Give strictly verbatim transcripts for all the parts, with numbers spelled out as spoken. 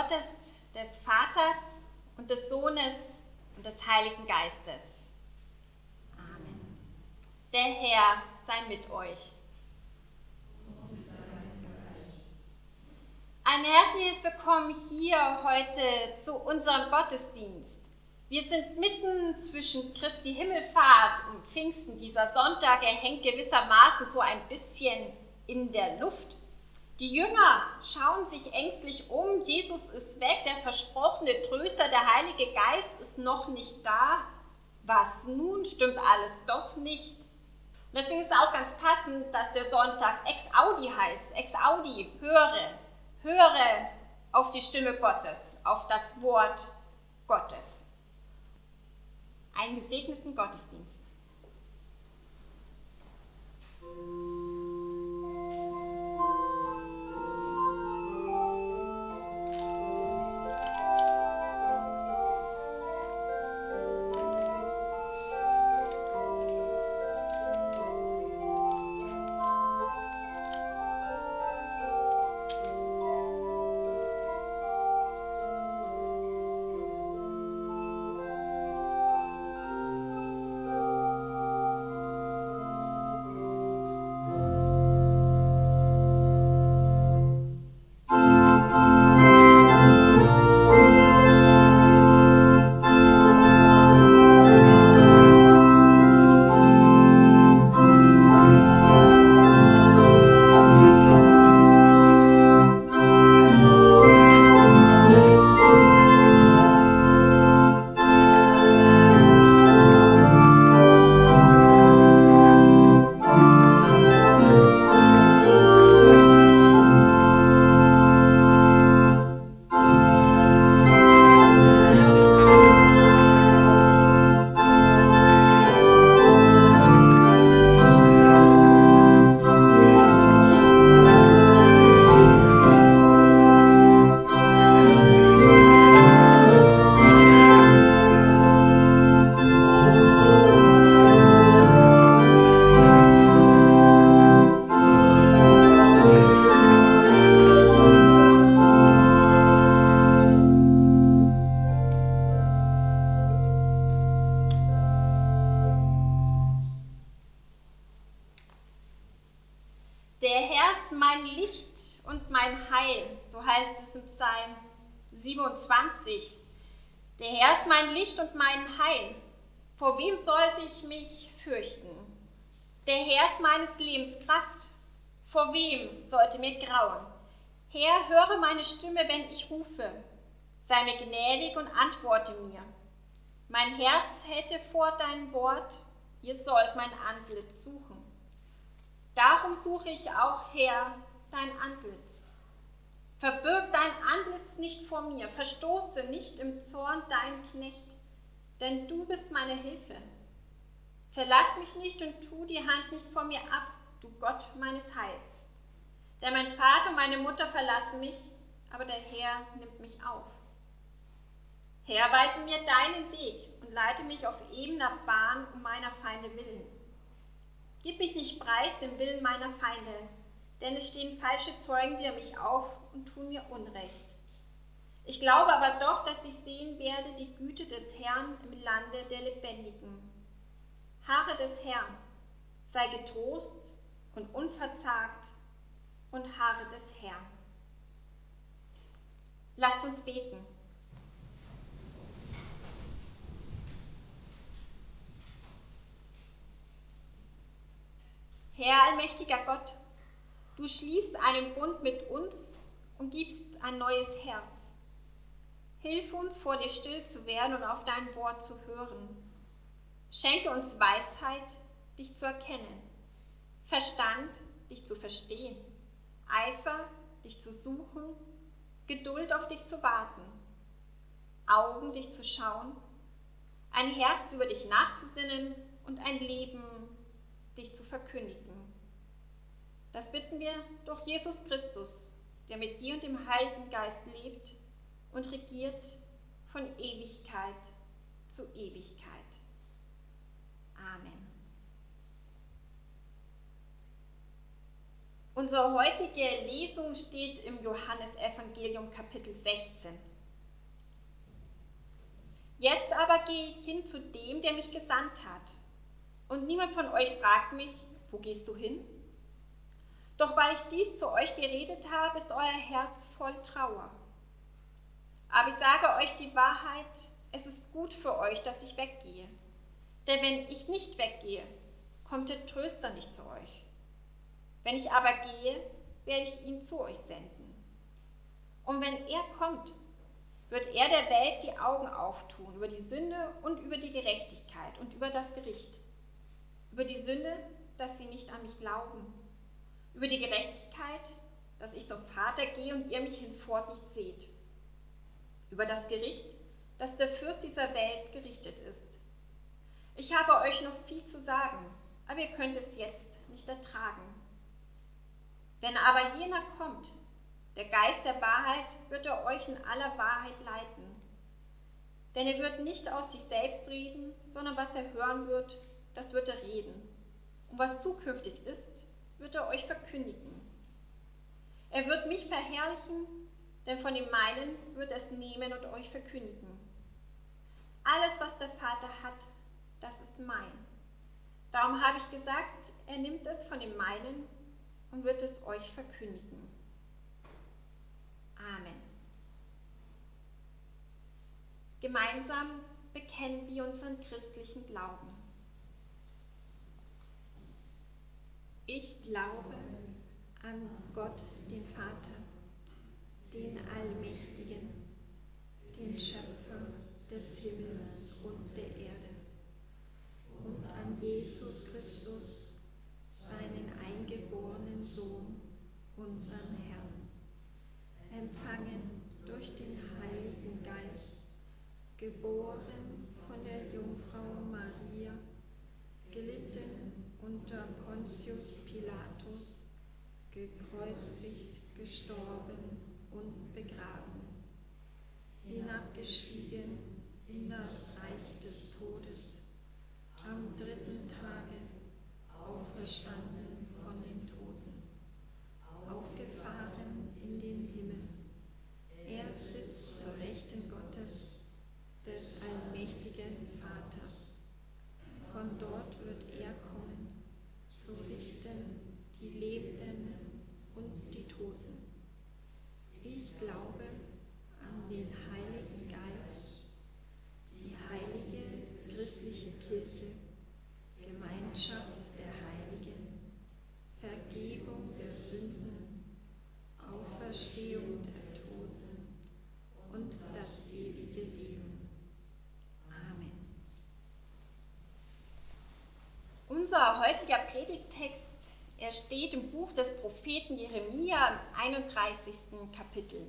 Gottes, des Vaters und des Sohnes und des Heiligen Geistes. Amen. Der Herr sei mit euch. Ein herzliches Willkommen hier heute zu unserem Gottesdienst. Wir sind mitten zwischen Christi Himmelfahrt und Pfingsten. Dieser Sonntag, er hängt gewissermaßen so ein bisschen in der Luft. Die Jünger schauen sich ängstlich um. Jesus ist weg, der versprochene Tröster, der Heilige Geist ist noch nicht da. Was nun? Stimmt alles doch nicht. Und deswegen ist es auch ganz passend, dass der Sonntag Ex Audi heißt. Ex Audi, höre, höre auf die Stimme Gottes, auf das Wort Gottes. Einen gesegneten Gottesdienst. siebenundzwanzig. Der Herr ist mein Licht und mein Heil. Vor wem sollte ich mich fürchten? Der Herr ist meines Lebens Kraft. Vor wem sollte mir grauen? Herr, höre meine Stimme, wenn ich rufe. Sei mir gnädig und antworte mir. Mein Herz hätte vor dein Wort, ihr sollt mein Antlitz suchen. Darum suche ich auch, Herr, dein Antlitz. Verbirg dein Antlitz nicht vor mir, verstoße nicht im Zorn deinen Knecht, denn du bist meine Hilfe. Verlass mich nicht und tu die Hand nicht von mir ab, du Gott meines Heils. Denn mein Vater und meine Mutter verlassen mich, aber der Herr nimmt mich auf. Herr, weise mir deinen Weg und leite mich auf ebener Bahn um meiner Feinde willen. Gib mich nicht preis dem Willen meiner Feinde, denn es stehen falsche Zeugen wider mich auf und tun mir Unrecht. Ich glaube aber doch, dass ich sehen werde die Güte des Herrn im Lande der Lebendigen. Harre des Herrn, sei getrost und unverzagt und harre des Herrn. Lasst uns beten. Herr, allmächtiger Gott, du schließt einen Bund mit uns und gibst ein neues Herz. Hilf uns, vor dir still zu werden und auf dein Wort zu hören. Schenke uns Weisheit, dich zu erkennen, Verstand, dich zu verstehen, Eifer, dich zu suchen, Geduld, auf dich zu warten, Augen, dich zu schauen, ein Herz, über dich nachzusinnen und ein Leben, dich zu verkündigen. Das bitten wir durch Jesus Christus, der mit dir und dem Heiligen Geist lebt und regiert von Ewigkeit zu Ewigkeit. Amen. Unsere heutige Lesung steht im Johannesevangelium Kapitel sechzehn. Jetzt aber gehe ich hin zu dem, der mich gesandt hat. Und niemand von euch fragt mich, wo gehst du hin? Doch weil ich dies zu euch geredet habe, ist euer Herz voll Trauer. Aber ich sage euch die Wahrheit, es ist gut für euch, dass ich weggehe. Denn wenn ich nicht weggehe, kommt der Tröster nicht zu euch. Wenn ich aber gehe, werde ich ihn zu euch senden. Und wenn er kommt, wird er der Welt die Augen auftun über die Sünde und über die Gerechtigkeit und über das Gericht. Über die Sünde, dass sie nicht an mich glauben. Über die Gerechtigkeit, dass ich zum Vater gehe und ihr mich hinfort nicht seht. Über das Gericht, dass der Fürst dieser Welt gerichtet ist. Ich habe euch noch viel zu sagen, aber ihr könnt es jetzt nicht ertragen. Wenn aber jener kommt, der Geist der Wahrheit, wird er euch in aller Wahrheit leiten. Denn er wird nicht aus sich selbst reden, sondern was er hören wird, das wird er reden. Und was zukünftig ist, wird er euch verkündigen. Er wird mich verherrlichen, denn von dem meinen wird er es nehmen und euch verkündigen. Alles, was der Vater hat, das ist mein. Darum habe ich gesagt, er nimmt es von dem meinen und wird es euch verkündigen. Amen. Gemeinsam bekennen wir unseren christlichen Glauben. Ich glaube an Gott, den Vater, den Allmächtigen, den Schöpfer des Himmels und der Erde, und an Jesus Christus, seinen eingeborenen Sohn, unseren Herrn, empfangen durch den Heiligen Geist, geboren von der Jungfrau Maria, gelitten unter Pontius Pilatus, gekreuzigt, gestorben und begraben, hinabgestiegen in das Reich des Todes, am dritten Tage auferstanden von den Toten, aufgefahren in den Himmel. Er sitzt zur Rechten Gottes, des allmächtigen Vaters. Von dort wird er kommen, zu richten die Lebenden und die Toten. Ich glaube an den Heiligen Geist, die heilige christliche Kirche, Gemeinschaft der Heiligen, Vergebung der Sünden, Auferstehung der Toten und das ewige Leben. Amen. Unser heutiger Predigttext, er steht im Buch des Propheten Jeremia im einunddreißigsten Kapitel.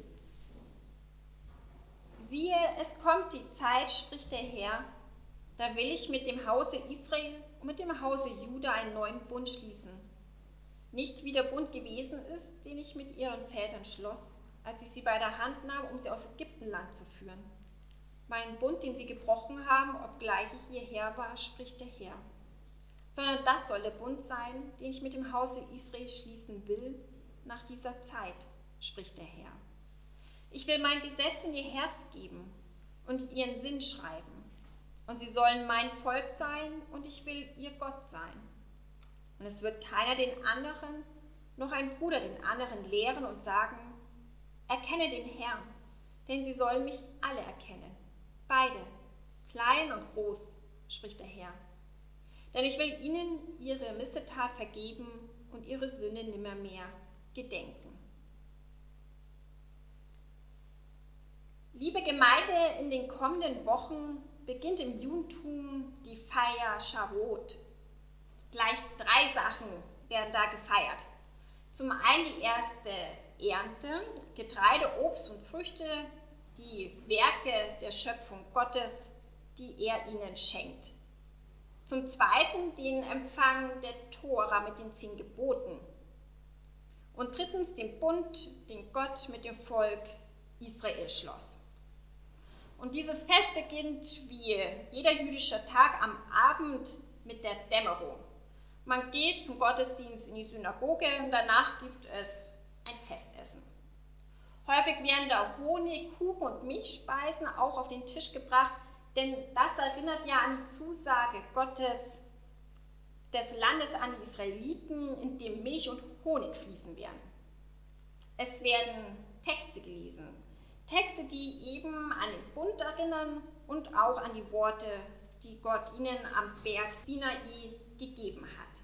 Siehe, es kommt die Zeit, spricht der Herr, da will ich mit dem Hause Israel und mit dem Hause Juda einen neuen Bund schließen. Nicht wie der Bund gewesen ist, den ich mit ihren Vätern schloss, als ich sie bei der Hand nahm, um sie aus Ägyptenland zu führen. Meinen Bund, den sie gebrochen haben, obgleich ich ihr Herr war, spricht der Herr. Sondern das soll der Bund sein, den ich mit dem Hause Israel schließen will, nach dieser Zeit, spricht der Herr. Ich will mein Gesetz in ihr Herz geben und ihren Sinn schreiben. Und sie sollen mein Volk sein und ich will ihr Gott sein. Und es wird keiner den anderen, noch ein Bruder den anderen lehren und sagen, erkenne den Herrn, denn sie sollen mich alle erkennen. Beide, klein und groß, spricht der Herr. Denn ich will ihnen ihre Missetat vergeben und ihre Sünde nimmermehr gedenken. Liebe Gemeinde, in den kommenden Wochen beginnt im Judentum die Feier Shavuot. Gleich drei Sachen werden da gefeiert. Zum einen die erste Ernte, Getreide, Obst und Früchte, die Werke der Schöpfung Gottes, die er ihnen schenkt. Zum zweiten den Empfang der Tora mit den zehn Geboten. Und drittens den Bund, den Gott mit dem Volk Israel schloss. Und dieses Fest beginnt wie jeder jüdische Tag am Abend mit der Dämmerung. Man geht zum Gottesdienst in die Synagoge und danach gibt es ein Festessen. Häufig werden da Honig, Kuchen und Milchspeisen auch auf den Tisch gebracht, denn das erinnert ja an die Zusage Gottes des Landes an die Israeliten, in dem Milch und Honig fließen werden. Es werden Texte gelesen, Texte, die eben an den Bund erinnern und auch an die Worte, die Gott ihnen am Berg Sinai gegeben hat.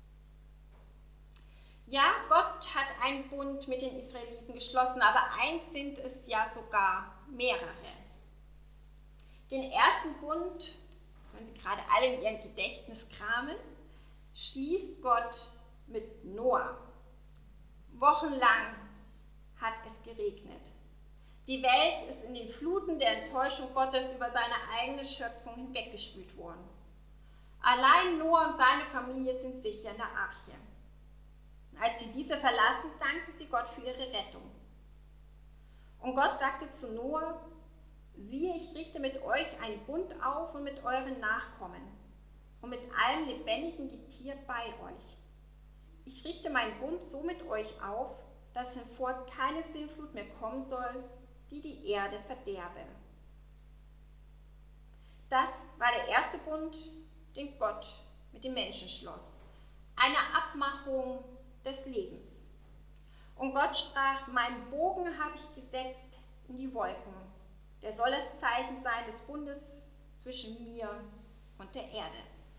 Ja, Gott hat einen Bund mit den Israeliten geschlossen, aber eins sind es ja sogar mehrere. Den ersten Bund, das können Sie gerade alle in Ihrem Gedächtnis kramen, schließt Gott mit Noah. Wochenlang hat es geregnet. Die Welt ist in den Fluten der Enttäuschung Gottes über seine eigene Schöpfung hinweggespült worden. Allein Noah und seine Familie sind sicher in der Arche. Als sie diese verlassen, danken sie Gott für ihre Rettung. Und Gott sagte zu Noah: Siehe, ich richte mit euch einen Bund auf und mit euren Nachkommen und mit allem lebendigen Getier bei euch. Ich richte meinen Bund so mit euch auf, dass hinfort keine Sintflut mehr kommen soll, die die Erde verderbe. Das war der erste Bund, den Gott mit den Menschen schloss. Eine Abmachung des Lebens. Und Gott sprach: Meinen Bogen habe ich gesetzt in die Wolken. Der soll das Zeichen sein des Bundes zwischen mir und der Erde.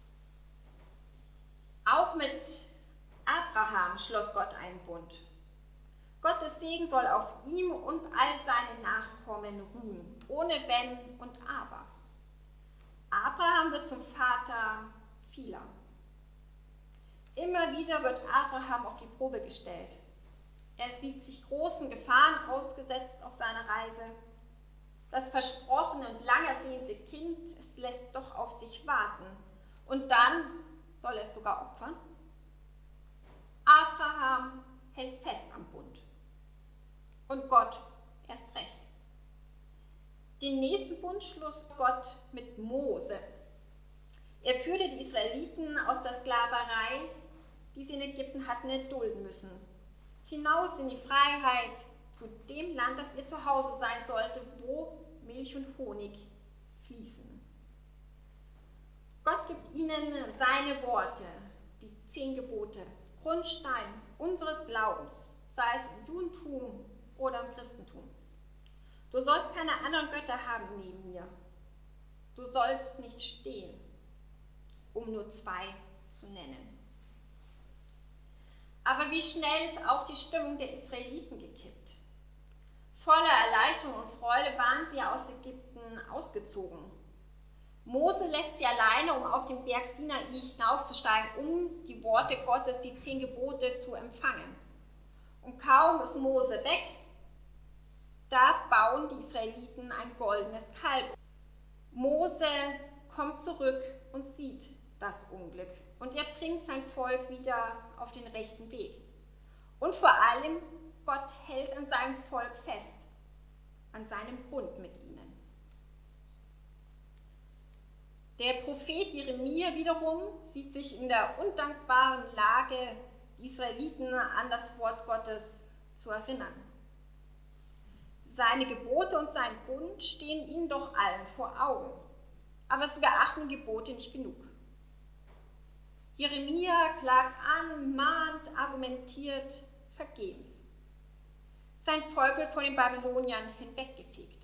Auch mit Abraham schloss Gott einen Bund. Gottes Segen soll auf ihm und all seine Nachkommen ruhen, ohne Wenn und Aber. Abraham wird zum Vater vieler. Immer wieder wird Abraham auf die Probe gestellt. Er sieht sich großen Gefahren ausgesetzt auf seiner Reise. Das versprochene und lang ersehnte Kind, es lässt doch auf sich warten. Und dann soll er es sogar opfern. Abraham hält fest am Bund. Und Gott erst recht. Den nächsten Bund schloss Gott mit Mose. Er führte die Israeliten aus der Sklaverei, die sie in Ägypten hatten erdulden müssen, hinaus in die Freiheit zu dem Land, das ihr Zuhause sein sollte, wo Milch und Honig fließen. Gott gibt ihnen seine Worte, die zehn Gebote, Grundstein unseres Glaubens, sei es im Judentum oder im Christentum. Du sollst keine anderen Götter haben neben mir. Du sollst nicht stehen, um nur zwei zu nennen. Aber wie schnell ist auch die Stimmung der Israeliten gekippt. Voller Erleichterung und Freude waren sie aus Ägypten ausgezogen. Mose lässt sie alleine, um auf den Berg Sinai hinaufzusteigen, um die Worte Gottes, die zehn Gebote, zu empfangen. Und kaum ist Mose weg, da bauen die Israeliten ein goldenes Kalb. Mose kommt zurück und sieht das Unglück und er bringt sein Volk wieder auf den rechten Weg. Und vor allem, Gott hält an seinem Volk fest, an seinem Bund mit ihnen. Der Prophet Jeremia wiederum sieht sich in der undankbaren Lage, die Israeliten an das Wort Gottes zu erinnern. Seine Gebote und sein Bund stehen ihnen doch allen vor Augen, aber sie beachten die Gebote nicht genug. Jeremia klagt an, mahnt, argumentiert, vergebens. Sein Volk wird von den Babyloniern hinweggefegt.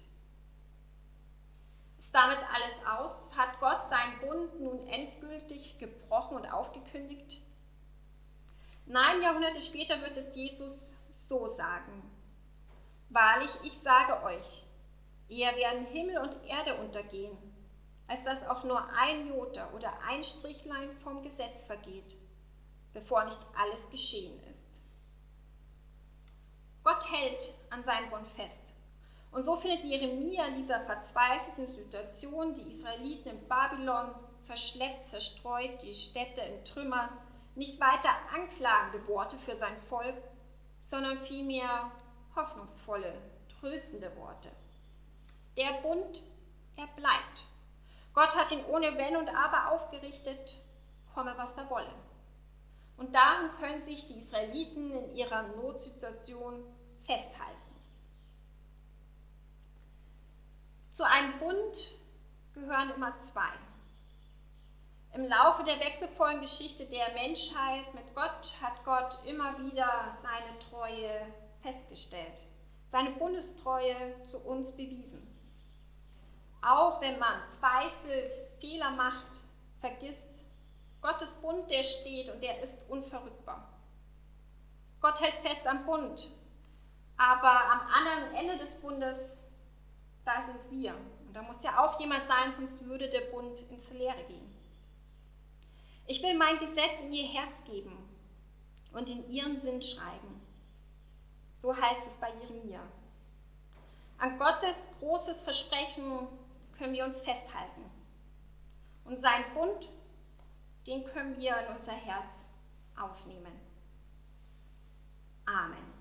Ist damit alles aus? Hat Gott seinen Bund nun endgültig gebrochen und aufgekündigt? Nein, Jahrhunderte später wird es Jesus so sagen: Wahrlich, ich sage euch, eher werden Himmel und Erde untergehen, als dass auch nur ein Jota oder ein Strichlein vom Gesetz vergeht, bevor nicht alles geschehen ist. Gott hält an seinem Bund fest. Und so findet Jeremia in dieser verzweifelten Situation die Israeliten in Babylon verschleppt, zerstreut, die Städte in Trümmern, nicht weiter anklagende Worte für sein Volk, sondern vielmehr hoffnungsvolle, tröstende Worte. Der Bund, er bleibt. Gott hat ihn ohne Wenn und Aber aufgerichtet, komme was da wolle. Und daran können sich die Israeliten in ihrer Notsituation festhalten. Zu einem Bund gehören immer zwei. Im Laufe der wechselvollen Geschichte der Menschheit mit Gott hat Gott immer wieder seine Treue festgestellt, seine Bundestreue zu uns bewiesen. Auch wenn man zweifelt, Fehler macht, vergisst, Gottes Bund, der steht und der ist unverrückbar. Gott hält fest am Bund, aber am anderen Ende des Bundes, da sind wir. Und da muss ja auch jemand sein, sonst würde der Bund ins Leere gehen. Ich will mein Gesetz in ihr Herz geben und in ihren Sinn schreiben. So heißt es bei Jeremia. An Gottes großes Versprechen können wir uns festhalten. Und seinen Bund, den können wir in unser Herz aufnehmen. Amen.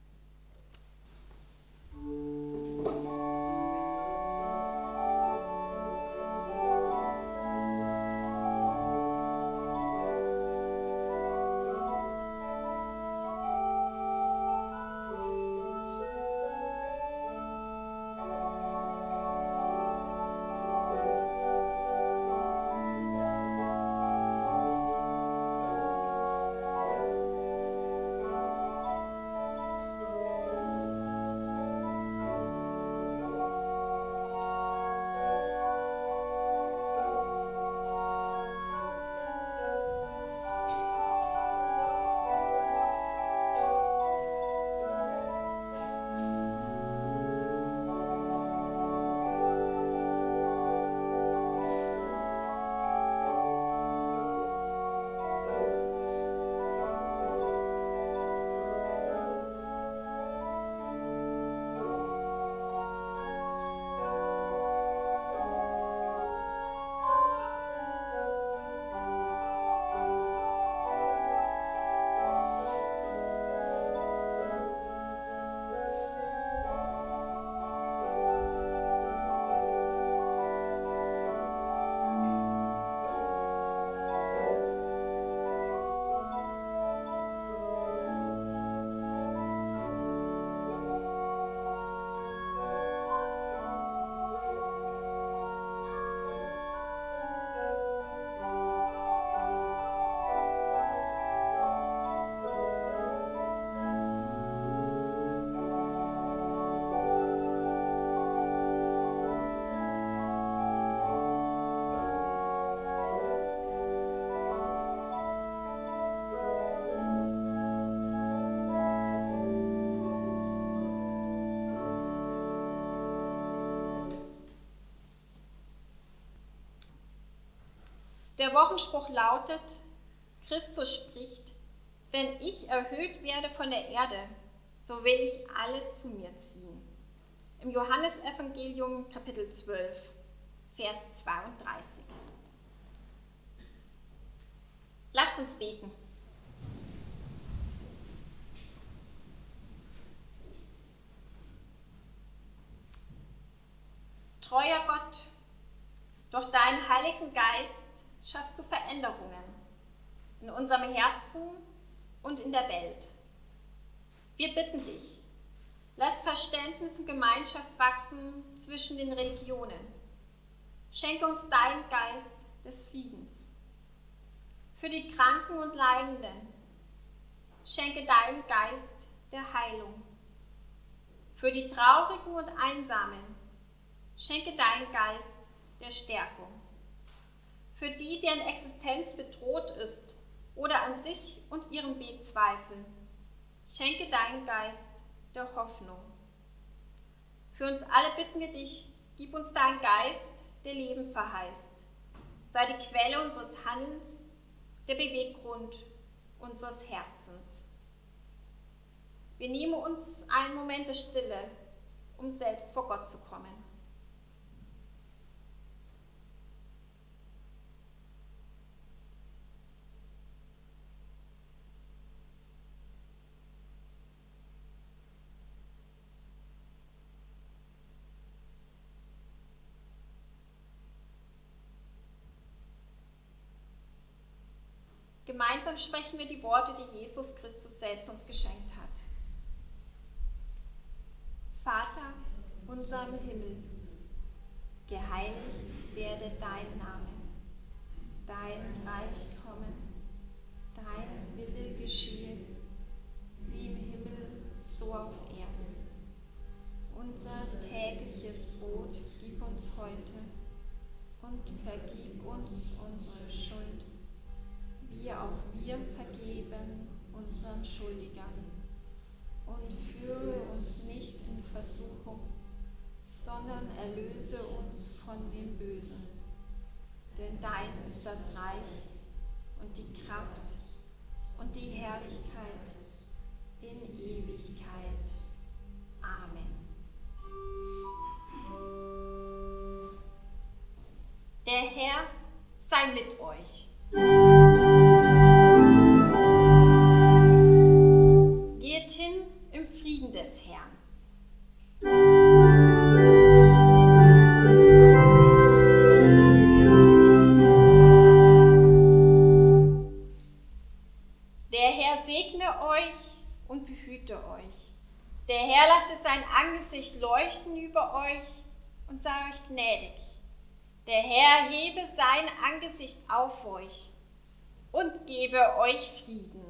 Der Wochenspruch lautet, Christus spricht, wenn ich erhöht werde von der Erde, so will ich alle zu mir ziehen. Im Johannesevangelium Kapitel zwölf, Vers zweiunddreißig. Lasst uns beten. Treuer Gott, durch deinen Heiligen Geist schaffst du Veränderungen in unserem Herzen und in der Welt. Wir bitten dich, lass Verständnis und Gemeinschaft wachsen zwischen den Religionen. Schenke uns deinen Geist des Friedens. Für die Kranken und Leidenden, schenke deinen Geist der Heilung. Für die Traurigen und Einsamen, schenke deinen Geist der Stärkung. Für die, deren Existenz bedroht ist oder an sich und ihrem Weg zweifeln, schenke deinen Geist der Hoffnung. Für uns alle bitten wir dich, gib uns deinen Geist, der Leben verheißt. Sei die Quelle unseres Handelns, der Beweggrund unseres Herzens. Wir nehmen uns einen Moment der Stille, um selbst vor Gott zu kommen. Gemeinsam sprechen wir die Worte, die Jesus Christus selbst uns geschenkt hat. Vater, unser im Himmel, geheiligt werde dein Name, dein Reich komme, dein Wille geschehe, wie im Himmel, so auf Erden. Unser tägliches Brot gib uns heute und vergib uns unsere Schuld, wie auch wir vergeben unseren Schuldigern. Und führe uns nicht in Versuchung, sondern erlöse uns von dem Bösen. Denn dein ist das Reich und die Kraft und die Herrlichkeit in Ewigkeit. Amen. Der Herr sei mit euch. Geht hin im Frieden des Herrn. Der Herr segne euch und behüte euch. Der Herr lasse sein Angesicht leuchten über euch und sei euch gnädig. Der Herr hebe sein Angesicht auf euch und gebe euch Frieden.